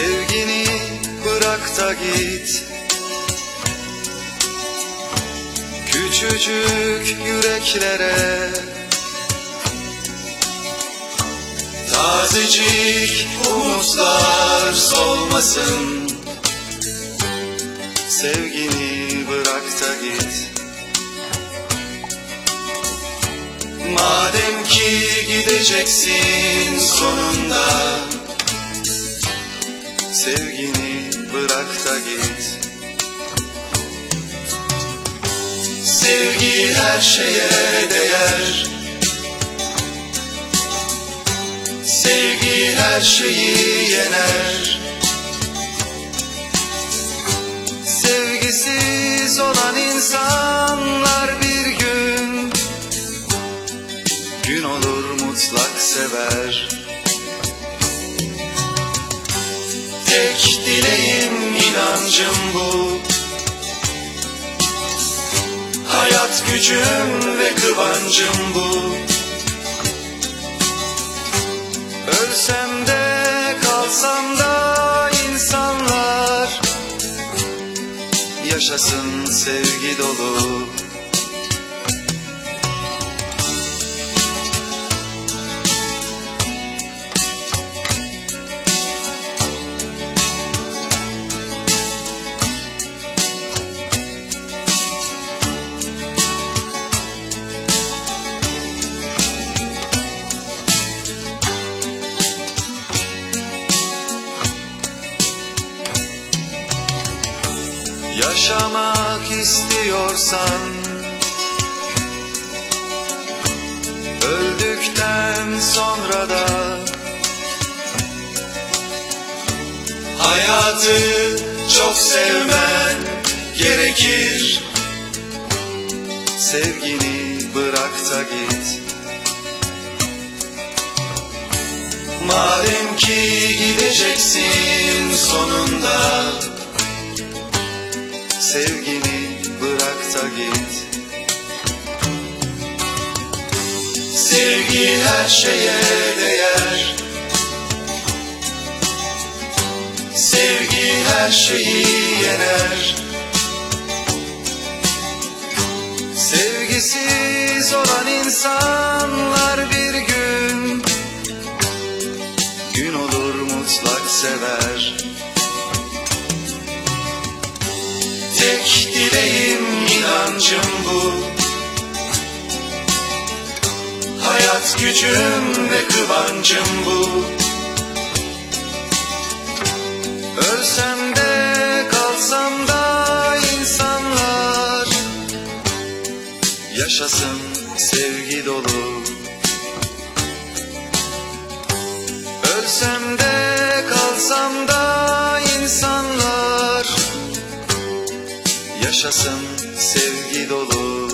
Sevgini bırak da git. Küçücük yüreklere tazecik umutlar solmasın. Sevgini bırak da git. Madem ki gideceksin sonunda, sevgini bırak da git. Sevgi her şeye değer. Sevgi her şeyi yener. Sevgisiz olan insanlar bir gün olur mutlak sever. Tek dileğim, inancım bu. Hayat gücüm ve kıvancım bu. Ölsem de kalsam da insanlar yaşasın sevgi dolu. Yaşamak istiyorsan öldükten sonra da hayatı çok sevmen gerekir. Sevgini bırak da git. Madem ki gideceksin sonunda, sevgini bırak da git. Sevgi her şeye değer. Sevgi her şeyi yener. Sevgisiz olan insanlar bir gün olur mutlak sever. Tek dileğim, inancım bu. Hayat gücüm ve kıvancım bu. Ölsem de kalsam da insanlar yaşasın sevgi dolu. Ölsem de kalsam da insanlar yaşasın sevgi dolu.